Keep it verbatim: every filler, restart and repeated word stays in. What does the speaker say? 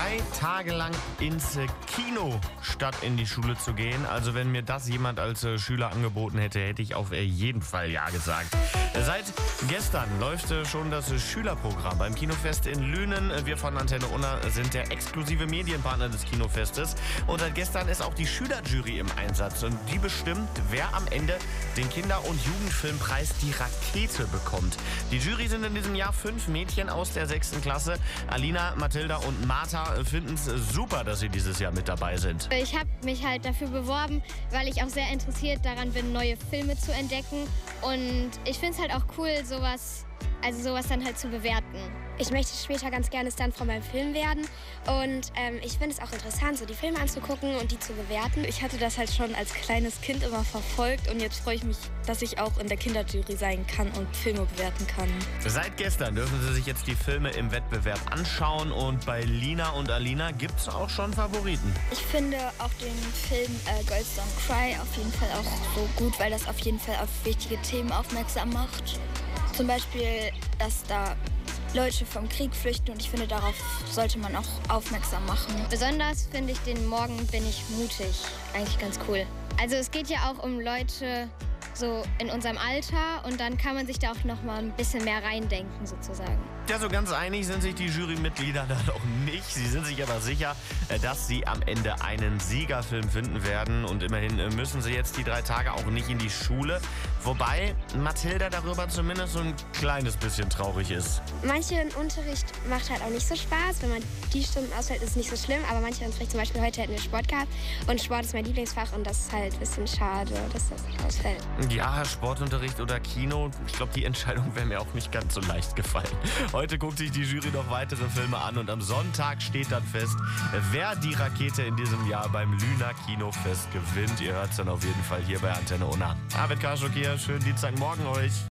Drei Tage lang ins äh, Kino statt in die Schule zu gehen. Also wenn mir das jemand als äh, Schüler angeboten hätte, hätte ich auf äh, jeden Fall Ja gesagt. Äh, Seit gestern läuft äh, schon das äh, Schülerprogramm beim Kinofest in Lünen. Äh, Wir von Antenne Unna sind der exklusive Medienpartner des Kinofestes. Und seit gestern ist auch die Schülerjury im Einsatz. Und die bestimmt, wer am Ende den Kinder- und Jugendfilmpreis Die Rakete bekommt. Die Jury sind in diesem Jahr fünf Mädchen aus der sechsten Klasse. Alina, Mathilda und Martha finden es super, dass sie dieses Jahr mit dabei sind. Ich habe mich halt dafür beworben, weil ich auch sehr interessiert daran bin, neue Filme zu entdecken. Und ich finde es halt auch cool, sowas, also sowas dann halt zu bewerten. Ich möchte später ganz gerne Stuntfrau beim Film werden und ähm, ich finde es auch interessant, so die Filme anzugucken und die zu bewerten. Ich hatte das halt schon als kleines Kind immer verfolgt und jetzt freue ich mich, dass ich auch in der Kinderjury sein kann und Filme bewerten kann. Seit gestern dürfen sie sich jetzt die Filme im Wettbewerb anschauen und bei Lina und Alina gibt es auch schon Favoriten. Ich finde auch den Film äh, Girls Don't Cry auf jeden Fall auch so gut, weil das auf jeden Fall auf wichtige Themen aufmerksam macht. Zum Beispiel, dass da Leute vom Krieg flüchten und ich finde, darauf sollte man auch aufmerksam machen. Besonders finde ich den Morgen bin ich mutig eigentlich ganz cool. Also es geht ja auch um Leute so in unserem Alter und dann kann man sich da auch noch mal ein bisschen mehr reindenken sozusagen. Ja, so ganz einig sind sich die Jurymitglieder da noch nicht. Sie sind sich aber sicher, dass sie am Ende einen Siegerfilm finden werden. Und immerhin müssen sie jetzt die drei Tage auch nicht in die Schule. Wobei Mathilda darüber zumindest so ein kleines bisschen traurig ist. Manchen Unterricht macht halt auch nicht so Spaß. Wenn man die Stunden ausfällt, ist es nicht so schlimm. Aber manche Unterricht, zum Beispiel heute hätten wir Sport gehabt. Und Sport ist mein Lieblingsfach und das ist halt ein bisschen schade, dass das ausfällt. Ja, Sportunterricht oder Kino, ich glaube, die Entscheidung wäre mir auch nicht ganz so leicht gefallen. Heute guckt sich die Jury noch weitere Filme an und am Sonntag steht dann fest, wer die Rakete in diesem Jahr beim Lüner Kinofest gewinnt. Ihr hört es dann auf jeden Fall hier bei Antenne Unna. Arvid Kaschuk hier, schönen Dienstagmorgen euch.